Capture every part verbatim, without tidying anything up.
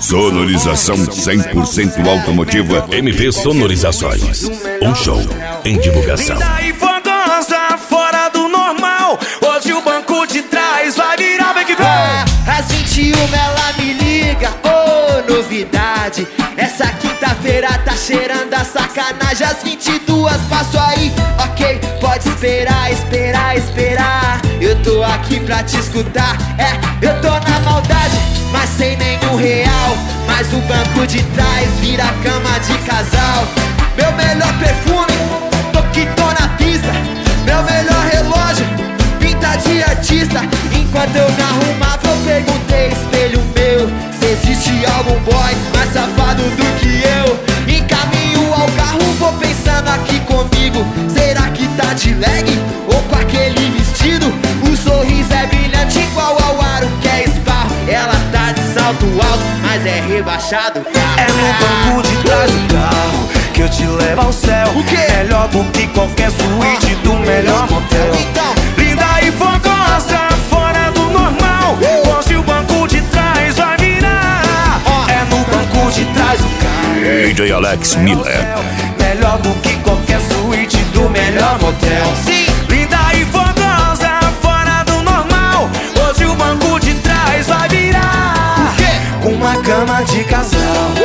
Sonorização cem por cento automotiva. M P Sonorizações, um show em divulgação. Linda e fogosa, fora do normal. Hoje o banco de trás vai virar, vem que vem. Às vinte e uma ela me liga, ô, novidade. Essa quinta-feira tá cheirando a sacanagem. Às vinte e duas passo aí, ok. Pode esperar, esperar, esperar. Eu tô aqui pra te escutar. É, eu tô na maldade, mas sem nenhum real. Mas o banco de trás vira cama de casal. Meu melhor perfume, tô que tô na pista. Meu melhor relógio, pinta de artista. Enquanto eu me arrumava eu perguntei, espelho meu, se existe algum boy mais safado do que eu. Encaminho ao carro, vou pensando aqui comigo. Será que tá de leg ou com aquele vestido? O sorriso é brilhante igual ao aro que é esparro. Ela tá de salto alto, mas é rebaixado. É no banco de trás do carro que eu te levo ao céu. O quê? Melhor do que qualquer suíte do melhor motel. Então, Linda e fogosa, fora do normal. Hoje o banco de trás vai virar. É no banco de trás do carro D J Alex Miller. melhor do que qualquer suíte do melhor motel. sim, Linda e fogosa, fora do normal. Hoje o banco de trás vai virar. o quê? Uma cama de casal.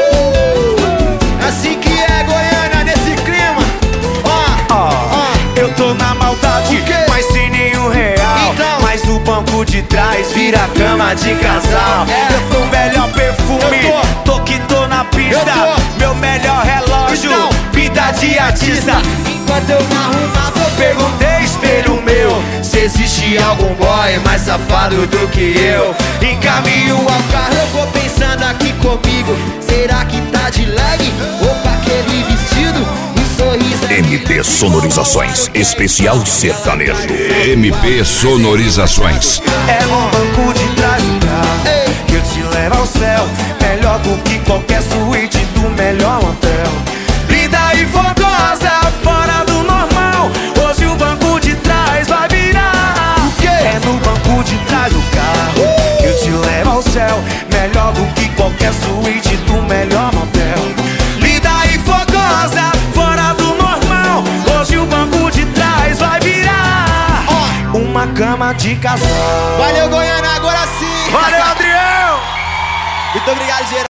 Assim que é Goiânia nesse clima. Ó, Ó, ó, eu tô na maldade, O quê? mas sem nenhum real. Então. Mas o banco de trás vira cama de casal. É. Eu tô melhor perfume, Eu tô. que tô na pista. Eu tô. Meu melhor relógio, Então. pinta de artista. enquanto eu me arrumava eu Perguntei, espelho meu, se existe algum boy mais safado do que eu. Encaminho ao ao carro, eu vou pensando aqui comigo. Será que tá de leg ou com aquele vestido? O sorriso é M P Sonorizações, especial sertanejo. M P Sonorizações. É no banco de trás do carro que eu te levo ao céu. Melhor do que qualquer suíte do melhor hotel. Linda e fogosa, fora do normal. Hoje o banco de trás vai virar. O quê? É no banco de trás do carro que eu te levo ao céu. Melhor do que qualquer suíte do melhor motel. Linda e fogosa, fora do normal. Hoje o banco de trás vai virar. Uma cama de casal. Valeu, Goiânia, agora sim. Valeu, Adriel! Muito obrigado, geral.